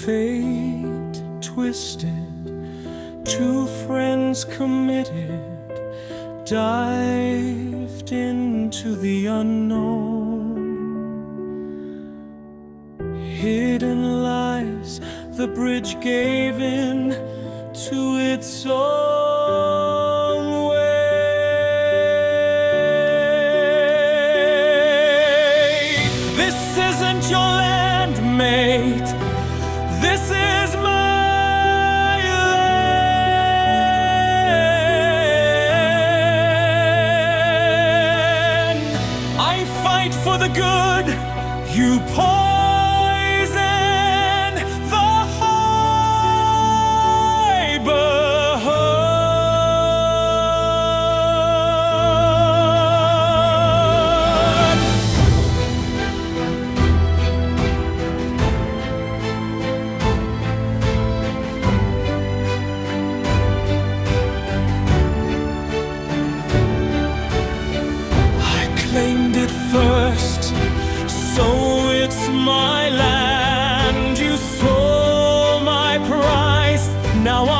Fate twisted, two friends committed, dived into the unknown. Hidden lies, the bridge gave in to its own way. This isn't your land, mate. This is my land. I fight for the good, you poison the neighborhood. Claimed it first, so it's my land. You stole my prize, now